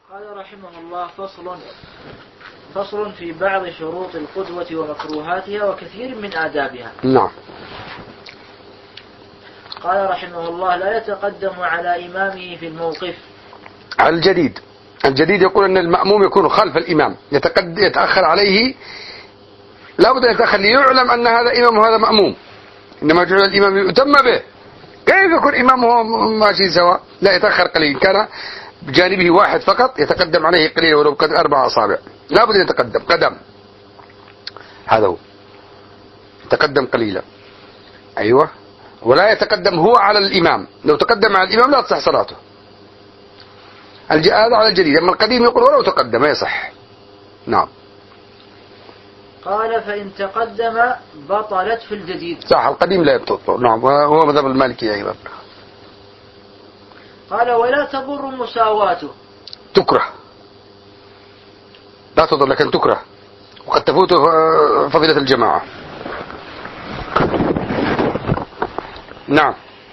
قال رحمه الله فصل في بعض شروط القدوة ومكروهاتها وكثير من آدابها. نعم. قال رحمه الله: لا يتقدم على إمامه في الموقف. الجديد يقول أن المأموم يكون خلف الإمام، يتأخر عليه، لا بد أن يتأخر ليعلم أن هذا إمام وهذا مأموم، إنما جعل الإمام يؤتم به. كيف يكون إمامه ماشي سوا؟ لا، يتأخر قليل، كان بجانبه واحد فقط يتقدم عليه قليلا ولو قد 4 أصابع، لا بد أن يتقدم قدم، هذا هو، يتقدم قليلا. أيوة، ولا يتقدم هو على الإمام، لو تقدم على الإمام لا تصح صلاته. هذا على الجديد، أما القديم يقول ولو تقدم ما يصح. نعم. قال: فإن تقدم بطلت في الجديد. صح، القديم لا يبطل. نعم، وهو مذهب المالكي أيضا. قال: ولا تضر مساواته. تكره، لا تضر لكن تكره، وقد تفوت فضيلة الجماعة. نعم.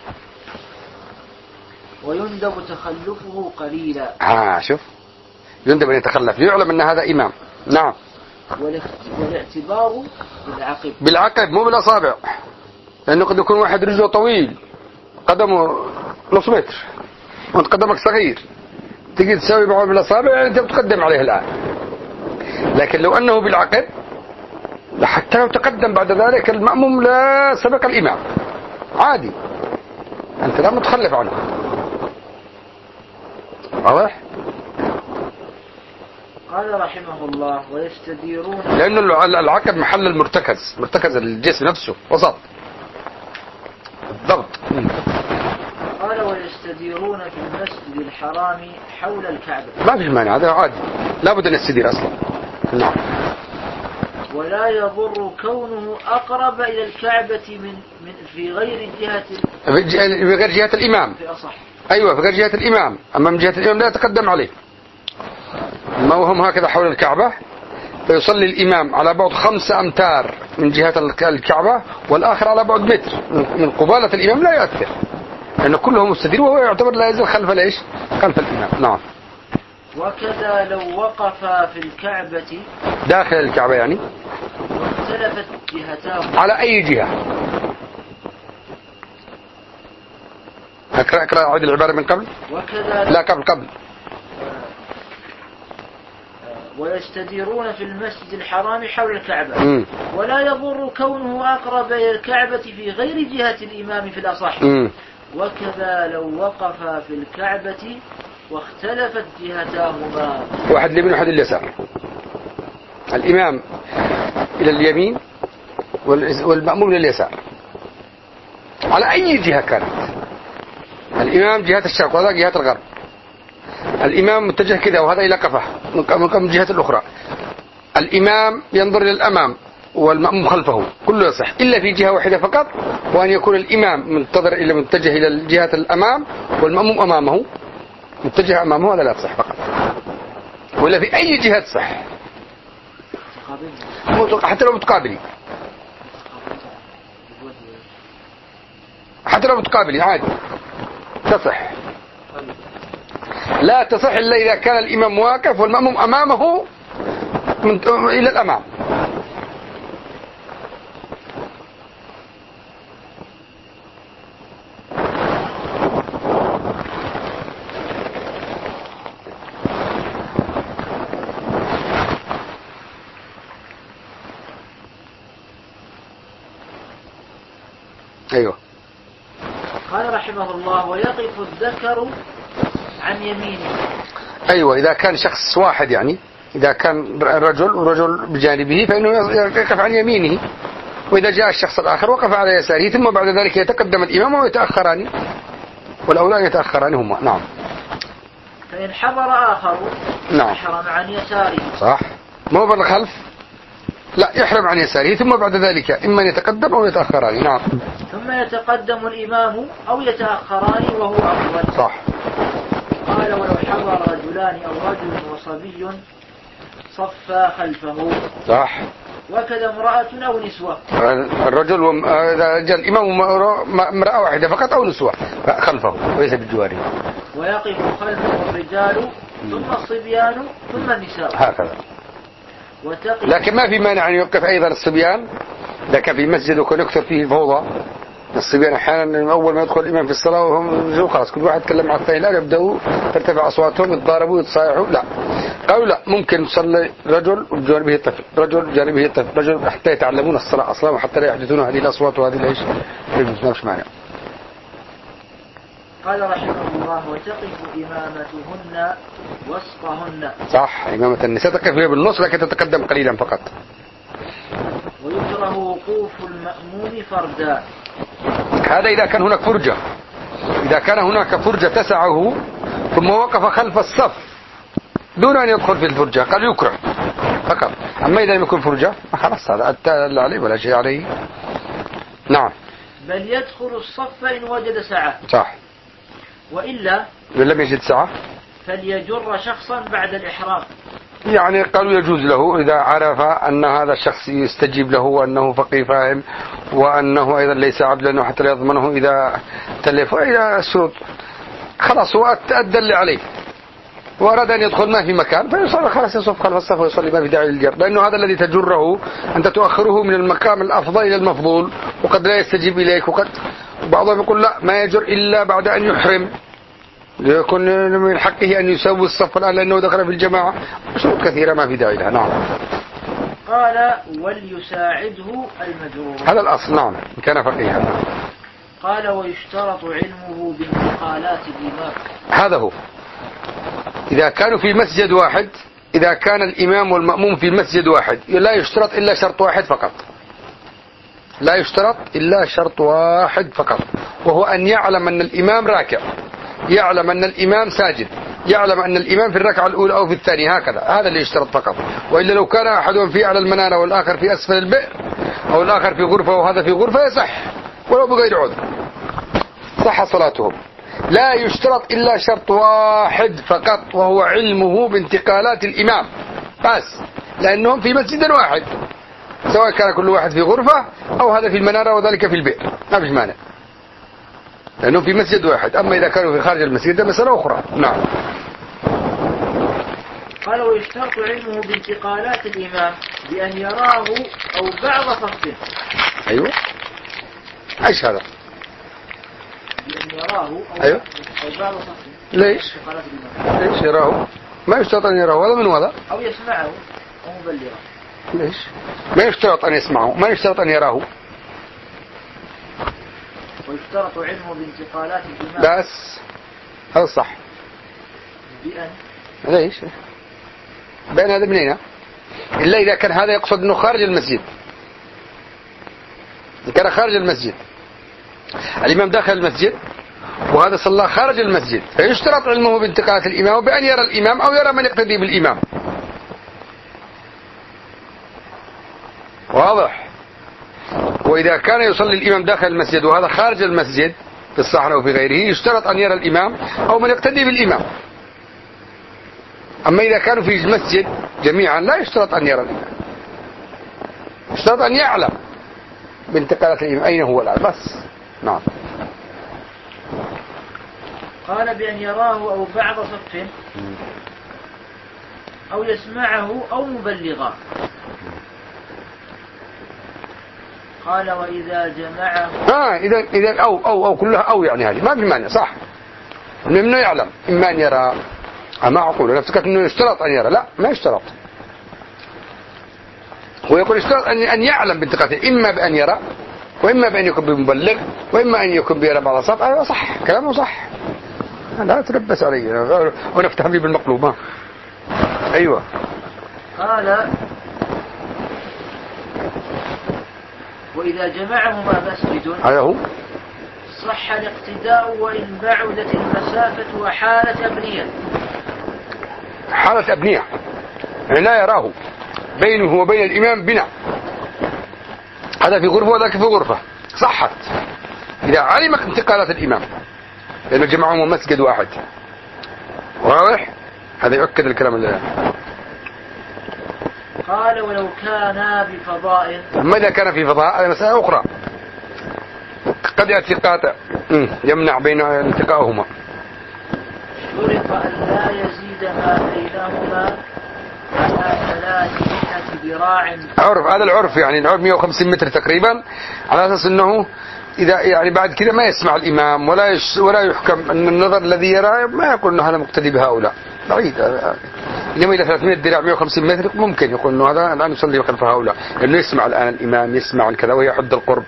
ويندب تخلفه قليلا. شوف، يندب أن يتخلف ليعلم أن هذا إمام. نعم. والاعتبار بالعقب مو بالأصابع، لأنه قد يكون واحد رجله طويل قدمه نص متر وانت قدمك صغير، تجي تساوي معه بالأصابع، يعني أنت بتقدم عليه الآن. لكن لو أنه بالعقب، حتى لو تقدم بعد ذلك المأموم لا سبق الإمام، عادي، أنت لا متخلف عنه. واضح؟ قال رحمه الله: ويستديرون، لأنه العقب محل مرتكز الجسم نفسه، وسط بالضبط. قال: ويستديرون في المسجد الحرام حول الكعبة. ما في مانع، هذا عادي، لا بد أن يستدير أصلا. نعم. ولا يضر كونه أقرب إلى الكعبة من في غير جهة الإمام. في أصح. أيوة، في غير جهة الإمام، أما من جهة الإمام لا يتقدم عليه. ما هم هكذا حول الكعبة، فيصلي الإمام على بعد 5 أمتار من جهة الكعبة، والآخر على بعد متر من قبالة الإمام، لا يؤثر، لأن كله مستدير، وهو يعتبر لا يزال خلف الإمام. نعم. وكذا لو وقف في الكعبة داخل الكعبة يعني، واختلفت جهتاه، على أي جهة. أقرأ أعيد العبارة من قبل. وكذا لا، قبل. ويستديرون في المسجد الحرام حول الكعبة. ولا يضر كونه أقرب إلى الكعبة في غير جهة الإمام في الأصح. وكذا لو وقف في الكعبة واختلفت جهتاهما، واحد اليمين وواحد اليسار، الإمام إلى اليمين والمأموم إلى اليسار، على أي جهة كانت. الإمام جهة الشرق وهذا جهة الغرب، الإمام متجه كذا وهذا إلى قفه من جهة الأخرى، الإمام ينظر إلى الأمام والمأموم خلفه، كله يصح إلا في جهة واحدة فقط، وأن يكون الإمام متجه إلى جهة الأمام والمأموم أمامه متجه أمامه، هذا لا تصح فقط، ولا في أي جهة تصح، حتى لو متقابلين عادي تصح. لا تصح إلا إذا كان الإمام واقف والمأموم أمامه إلى الأمام. أيوه. قال رحمه الله: ويقف الذكر عن يمينه. أيوة، إذا كان شخص واحد، يعني إذا كان رجل ورجل بجانبه فإنه يقف عن يمينه، وإذا جاء الشخص الآخر وقف على يساره، ثم بعد ذلك يتقدم الإمام ويتأخران، والأولى يتأخران هما. نعم. فإن حضر آخر يحرم عن يساره. صح، مو بالخلف، لا، يحرم عن يساره، ثم بعد ذلك إما يتقدم أو يتأخران. نعم. ثم يتقدم الإمام أو يتأخران وهو أفضل. صح. قال: ولو حضر رجلان أو رجل وصبي صفى خلفه. صح. وكذا امرأة أو نسوة. الرجل إذا جاء الإمام امرأة واحدة فقط أو نسوة خلفه وليس بالجواري. ويقف خلفه الرجال ثم الصبيان ثم النساء هكذا. وتقف. لكن ما في مانع أن يوقف أيضا الصبيان إذا كان في مسجد وكان يكثر فيه فوضى. الصبيان أحيانا أول ما يدخل الإمام في الصلاة وهم خلاص كل واحد يتكلم مع الثاني، لا يبدأوا ترتفع أصواتهم يتضاربوا يتصايحوا، لا. قالوا لا، ممكن يصلي رجل وجانبه طفل، رجل وجانبه طفل، رجل، حتى يتعلمون الصلاة أصلا وحتى لا يحدثون هذه الأصوات وهذه العيش. ما فيش مانع. قال رحمه الله: وتقف إمامتهن وسطهن. صح، إمامة النساء تقف بالنص لكن تتقدم قليلا فقط. ويكره وقوف المأموم فردا. هذا إذا كان هناك فرجة، إذا كان هناك فرجة تسعه ثم وقف خلف الصف دون أن يدخل في الفرجة قال يكره فقط. أما إذا لم يكن فرجة خلاص هذا أتى لا عليه ولا شيء عليه. نعم. بل يدخل الصف إن وجد سعة. صح. وإلا إن لم يجد سعة فليجر شخصا بعد الإحرام. يعني قالوا يجوز له إذا عرف أن هذا الشخص يستجيب له وأنه فقيه فاهم وأنه أيضا ليس عدلا حتى لا يضمنه إذا تلف إلى الشروط، خلاص هو أدى اللي عليه وأراد أن يدخل ما في مكان فيصلي خلاص يصف خلف الصف ويصلي، ما في داعي للجر، لأنه هذا الذي تجره أنت تؤخره من المقام الأفضل إلى المفضول وقد لا يستجيب إليك، وقد بعضهم يقول لا ما يجر إلا بعد أن يحرم ليكون من حقه أن يسوي الصف الآن لأنه دخل في الجماعة، شروط كثيرة ما في داعي لها. نعم. قال وليساعده المجرور. هذا الأصل. نعم إن كان فقيها. قال ويشترط علمه بانتقالات الإمام. هذا هو إذا كانوا في مسجد واحد، إذا كان الإمام والمأموم في مسجد واحد لا يشترط إلا شرط واحد فقط، لا يشترط إلا شرط واحد فقط، وهو أن يعلم أن الإمام راكع، يعلم أن الإمام ساجد، يعلم أن الإمام في الركعة الأولى أو في الثانية، هكذا هذا اللي يشترط فقط. وإلا لو كان أحدهم في أعلى المنارة والآخر في أسفل البئر أو الآخر في غرفة وهذا في غرفة يصح ولو بغير عذر، صح صلاتهم. لا يشترط إلا شرط واحد فقط وهو علمه بانتقالات الإمام بس، لأنهم في مسجد واحد سواء كان كل واحد في غرفة أو هذا في المنارة وذلك في البئر ما فيش مانع لأنهم في مسجد واحد. أما إذا كانوا في خارج المسجد ده مسألة أخرى. نعم. قال ويشترط علمه بانتقالات الإمام بأن يراه أو بعض صفه. أيوة إيش هذا؟ بأن يراه أو, أيوة. أو بعض صفه. ليش؟ ليش يراه؟ ما يشترط أن يراه ولا من وضع أو يسمعه أو مبلغه. ليش؟ ما يشترط أن يسمعه، ما يشترط أن يراه. ويشترط علمه بانتقالات الإمام بس هذا صح. بأن ليش؟ بأن هذا منين؟ إلا إذا كان هذا يقصد أنه خارج المسجد. إذا كان خارج المسجد الإمام داخل المسجد وهذا صلى خارج المسجد فيشترط علمه بانتقالات الإمام بأن يرى الإمام أو يرى من يقتدي بالإمام. واضح؟ وإذا كان يصلي الإمام داخل المسجد وهذا خارج المسجد في الصحراء وفي غيره يشترط أن يرى الإمام أو من يقتدي بالإمام. أما إذا كانوا في المسجد جميعا لا يشترط أن يرى الإمام، يشترط أن يعلم بانتقالات الإمام أين هو الآن بس. نعم. قال بأن يراه أو بعض صف أو يسمعه أو مبلغا. قال وإذا جمعه إذا أو كلها أو يعني هذه ما في مانع صح. إنه يعلم إما أن يرى. ما أقول أنا افتكرت إنه يشترط أن يرى، لا ما يشترط. هو يقول يشترط أن يعلم بانتقاله إما بأن يرى وإما بأن يكون بمبلغ وإما أن يكون بيرى بعض الصف. أيوة صح كلامه صح، لا تلبس علي ونفتح بي بالمقلوب. أيوة. قال وإذا جمعهما مسجد هو صح الاقتداء وإن بعدت المسافة وحالة أبنية. حالة أبنية يعني لا يراه بينه وبين الإمام بناء، هذا في غرفة وذاك في غرفة صحت إذا علم انتقالات الإمام لأنه جمعهم مسجد واحد. واضح؟ هذا يؤكد الكلام اللي قال ولو كان بفضاء. أما إذا كان في فضاء هذه مسألة أخرى، قد يأتي قاطع يمنع بين التقائهما. واشترط أن لا يزيد ما بينهما على 300 ذراع. عرف، هذا العرف، يعني العرف 150 متر تقريبا، على أساس أنه إذا يعني بعد كده ما يسمع الإمام ولا يحكم أن النظر الذي يرى ما يقول أنه هذا مقتدي بهؤلاء، بعيد. إنما إلى 300 ذراع 150 متر ممكن يقول أنه هذا الآن يصلي خلف هؤلاء، لأنه يسمع الآن الإمام، يسمع كذا، وهي حد القرب.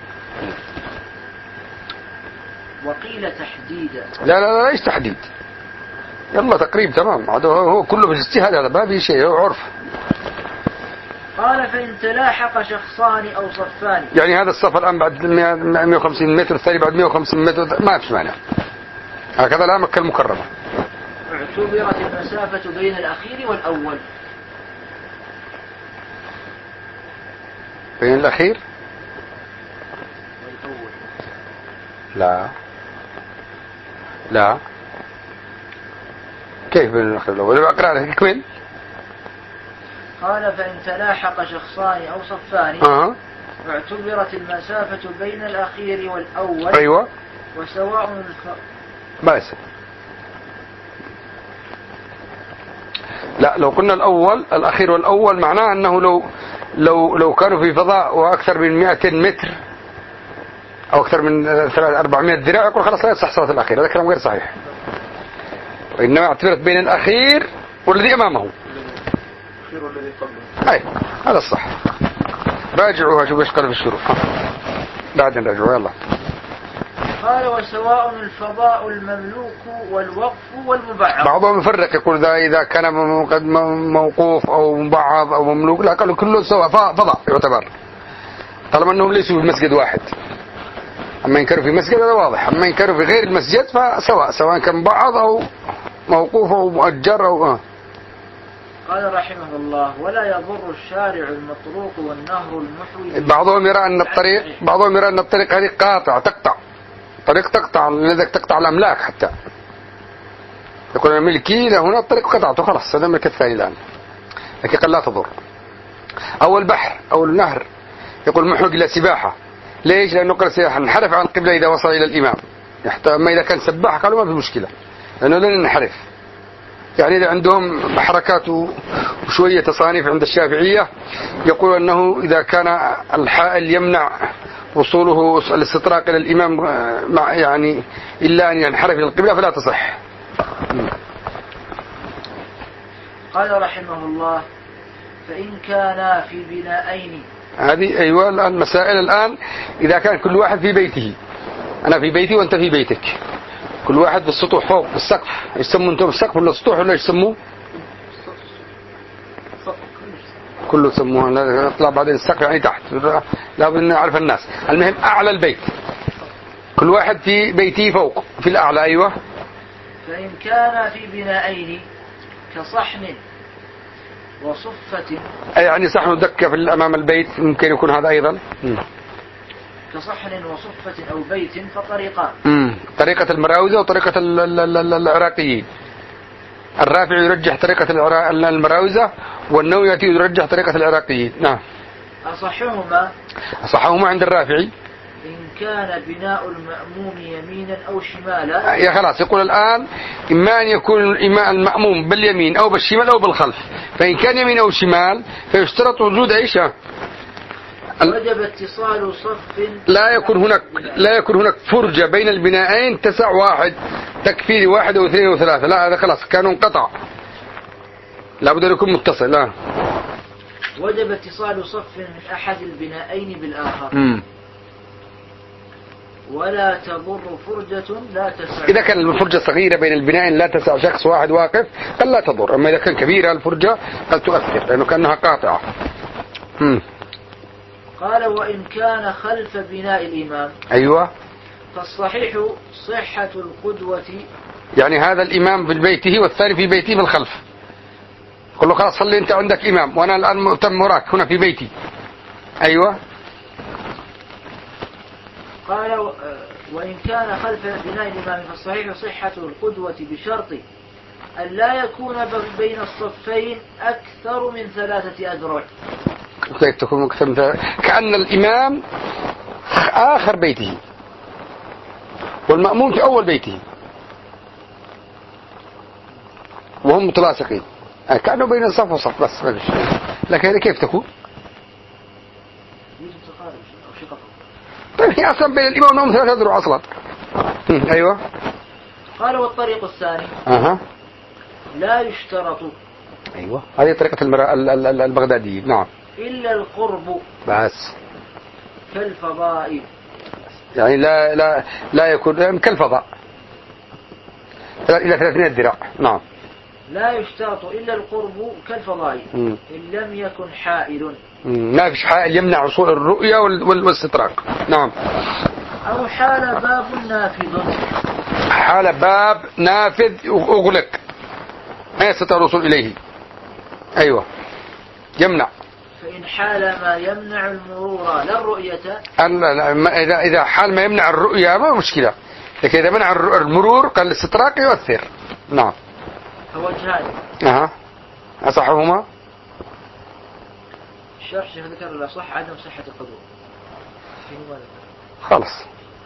وقيل تحديدا. لا ايش تحديد؟ يلا تقريب تمام، هو كله بالاجتهاد، هذا ما في شيء، هو عرف. قال فإن تلاحق شخصان أو صفان، يعني هذا الصف الآن بعد 150 متر، الثاني بعد 150 متر، ما في معنى. هكذا الآن مكة المكرمة. اعتبرت المسافة بين الأخير والأول. بين الأخير والأول. لا كيف بين الأخير والأول؟ أقرأ كمل. قال فإن تلاحق شخصان أو صفان اعتبرت المسافة بين الأخير والأول. أيوة. وسواء بس لا، لو قلنا الأخير والأول معناه أنه لو كانوا في فضاء وأكثر من 200 متر أو أكثر من 400 ذراع يقول خلاص لا يصح صلاة الأخير، هذا كلام غير صحيح. وإنما اعتبرت بين الأخير والذي أمامه. والذي قبله. أي هذا الصح. راجعوها شوف ايش قال في الشروط، بعدين راجعوا يلا. قال وسواء الفضاء المملوك والوقف والمبعض. بعضهم يفرق يقول إذا كان موقوف أو مبعض أو مملوك، لا قالوا كله سواء فضاء يعتبر، طالما أنهم ليسوا في مسجد واحد. أما إن كانوا في مسجد هذا واضح، أما إن كانوا في غير المسجد فسواء، سواء كان مبعض أو موقوف أو مؤجر أو قال رحمه الله ولا يضر الشارع المطروق والنهر المحوي. بعضهم يرى أن الطريق هذه قاطع تقطع، طريق تقطع، لذلك تقطع الأملاك حتى يقول ملكي هنا الطريق قطعته خلاص هذا ملك الثاني الآن، لكن قال لا تضر. أو البحر أو النهر يقول محوق إلى سباحة. ليش؟ لأنه قال سينحرف عن القبلة إذا وصل إلى الإمام. أما إذا كان سباح قالوا ما في مشكلة لأنه لن ينحرف. يعني إذا عندهم حركات وشوية تصانيف عند الشافعية يقول أنه إذا كان الحائل يمنع وصوله الاستطراق إلى الإمام يعني إلا أن ينحرف إلى القبلة فلا تصح. قال رحمه الله فإن كان في بنائين. هذه أيوة الآن مسائل. الآن إذا كان كل واحد في بيته، أنا في بيتي وأنت في بيتك، كل واحد بالسطوح فوق بالسقف، يسمون أنتم السقف ولا السطوح ولا يسموه؟ كله يسموه، نطلع بعدين السقف يعني تحت، لا بد نعرف الناس. المهم أعلى البيت، كل واحد في بيته فوق في الأعلى. أيوة. فإن كان في بنائين كصحن وصفة، يعني صحن دكة في أمام البيت ممكن يكون هذا أيضا. كصحن وصفة أو بيت فطريقان. طريقة المراوزة وطريقة العراقيين. الرافع يرجح طريقة المراوزة والنووي يرجح طريقة العراقيين. نعم. أصحهما عند الرافعي إن كان بناء المأموم يمينا أو شمالا. يا خلاص يقول الآن إما أن يكون المأموم باليمين أو بالشمال أو بالخلف، فإن كان يمين أو شمال فيشترط وجود عيشة. وجب اتصال صف. لا يكون هناك فرجة بين البنائين تسع واحد تكفي 1 أو 2 أو 3، لا هذا خلاص كانوا انقطع، لا بد أن يكون متصل. لا وجب اتصال صف من أحد البنائين بالآخر. ولا تضر فرجة لا تسع. إذا كان الفرجة صغيرة بين البنائين لا تسع شخص واحد واقف قال لا تضر، أما إذا كان كبيرة الفرجة قد تؤثر لأنه كأنها قاطعة. قال وإن كان خلف بناء الإمام. أيوة. فالصحيح صحة القدوة. يعني هذا الإمام في بيته والثاني في بيته في الخلف، قل له خلاص صلي أنت عندك إمام وأنا الآن مؤتم وراك هنا في بيتي. أيوة. قال وإن كان خلف بناء الإمام فالصحيح صحة القدوة بشرط أن لا يكون بين الصفين أكثر من 3 أذرع. كأن الإمام آخر بيته والمأموم في أول بيته، وهم متلاصقين كأنه بين صف وصف بس ما فيش. لكن هذا كيف تكون؟ طيب هي أصلا بين الإمام والمأموم 3 أذرع أصلا. أيوة. قال والطريق الثاني لا يشترط. أيوة هذه طريقة البغدادي. نعم. إلا القرب بس كالفضاء، يعني لا يكون كالفضاء إلى 300 ذراع. نعم. لا يشترط إلا القرب كالفضاء إن لم يكن حائل. ما فيش حائل يمنع وصول الرؤية والاستطراق. نعم. أو حال باب نافذ. حال باب نافذ أغلق ما يستطيع الوصول إليه. أيوة يمنع. فإن حال ما يمنع المرور لا الرؤية. إذا حال ما يمنع الرؤية ما مشكلة، لكن إذا منع المرور قال الاستطراق يؤثر. نعم. فوجهان. أصحهما الشرح ذكر الأصح عدم صحة القدوة. خلاص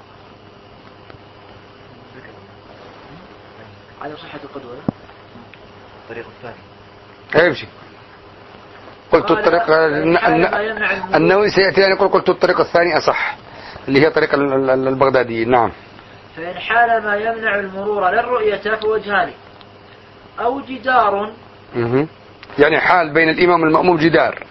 عدم صحة القدوة. الطريق الثاني يمشي. قلت الطريق النووي سيأتي يعني قلت الطريق الثاني أصح اللي هي طريق البغدادي. نعم. فإن حال ما يمنع المرور للرؤية فوجهان. أو جدار. يعني حال بين الإمام والمأموم جدار.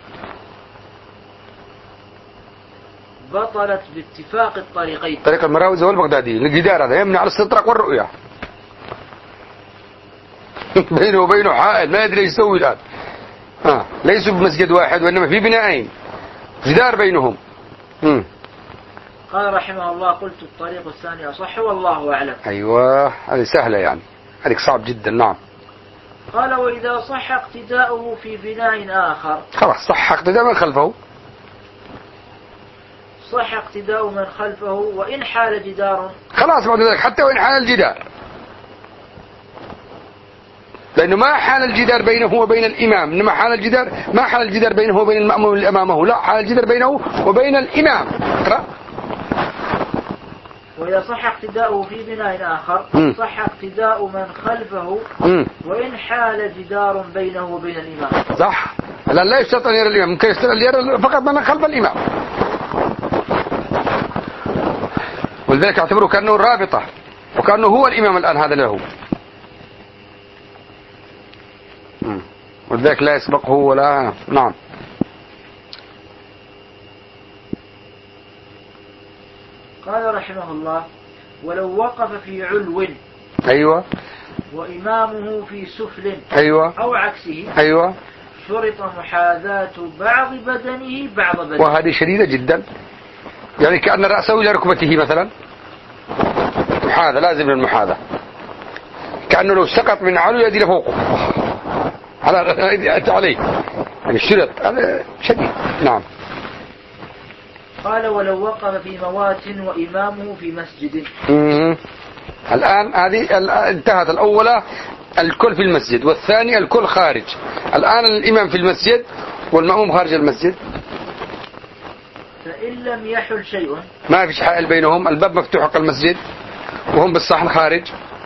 بطلت باتفاق الطريقين. طريق المراوزة والبغدادي. الجدار هذا يمنع الاستطراق والرؤية. بينه وبينه حائل ما يدري يسوي الآن. ليسوا بمسجد واحد وإنما في بنائين جدار بينهم. قال رحمه الله قلت الطريق الثاني أصح والله أعلم. أيوة هذه سهلة يعني هذه صعب جدا. نعم. قال وإذا صح اقتداؤه في بناء آخر. خلاص صح اقتداء من خلفه. صح اقتداء من خلفه وإن حال جدار. خلاص بعد ذلك حتى وإن حال الجدار، لأنه ما حال الجدار بينه وبين الإمام، إنما حال الجدار ما حال الجدار بينه وبين المأموم اللي أمامه، لا حال الجدار بينه وبين الإمام. اقرأ. وإذا صح اقتداؤه في بناء آخر صح اقتداء من خلفه وإن حال جدار بينه وبين الإمام. صح. لا يشترط أن يرى الإمام، ممكن يشترط أن يرى فقط من خلف الإمام، ولذلك يعتبره كأنه رابطة وكأنه هو الإمام الآن هذا له، ولذلك لا يسبقه ولا. نعم. قال رحمه الله ولو وقف في علو. أيوة. وإمامه في سفل. أيوة. أو عكسه. أيوة. شرط محاذاة بعض بدنه بعض بدنه. وهذه شديدة جدا، يعني كأن رأسه إلى ركبته مثلا، محاذاة لازم المحاذاة، كأنه لو سقط من علو يدي لفوقه عليه يعني شرط هذا شديد. نعم. قال ولو وقف في موات وإمامه في مسجد. الآن هذه انتهت الأولى الكل في المسجد، والثاني الكل خارج. الآن الإمام في المسجد والمأموم خارج المسجد. فإن لم يحل شيء، ما فيش حائل بينهم، الباب مفتوح حق المسجد وهم بالصحن خارج.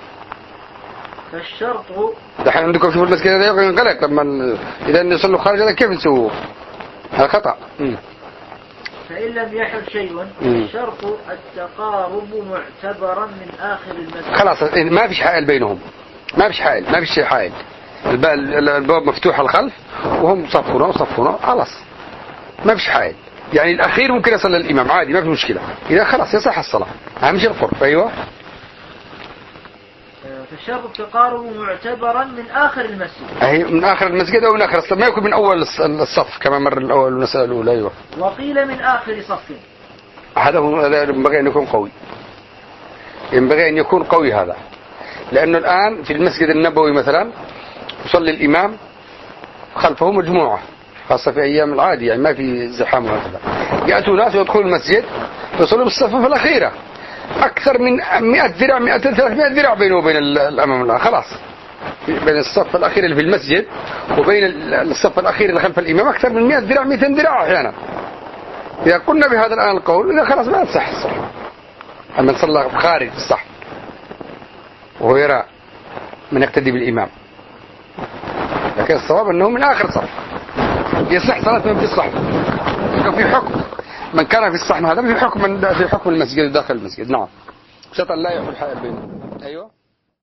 فالشرط دحين عندكم شوفوا المسجد هذا ينقلق لما إذا يصلوا خارج هذا كيف نسووه؟ هذا خطأ. فإن لم يحل شيء الشرط التقارب معتبرا من آخر المسجد. خلاص ما فيش حائل بينهم، ما فيش حائل، ما فيش حائل، الباب مفتوح الخلف وهم صفونه خلاص ما فيش حائل، يعني الأخير ممكن يصل للإمام عادي ما في مشكلة، إذا خلاص يصح الصلاة. أهم شيء القرب. أيوة. فالشرط التقارب معتبرا من آخر المسجد. أي من آخر المسجد أو من آخر الصف، ما يكون من أول الصف كما مر الأول المسألة الأولى. أيوة. وقيل من آخر صف. هذا ينبغي أن يكون قوي، ينبغي أن يكون قوي هذا، لأنه الآن في المسجد النبوي مثلا يصلي الإمام خلفه مجموعة، خاصة في أيام العادي يعني ما في زحام وهكذا، يأتوا ناس ويدخلوا المسجد ويصلوا بالصفوف الأخيرة، أكثر من 100 ذراع 200 300 ذراع بينه وبين الأمام الله، خلاص بين الصف الأخير اللي في المسجد وبين الصف الأخير اللي خلف الإمام أكثر من 100 ذراع 200 ذراع أحيانا. إذا قلنا بهذا الآن القول إذا خلاص ما تصح الصلاة، أما صلى خارج الصح وهو يرى من يقتدي بالإمام لكن الصواب أنه من آخر صف يصح صلاة من في الصحن. في حكم من كان في الصحن هذا في حكم المسجد داخل المسجد. نعم، شرط لا يحول حائل بينهم. أيوة.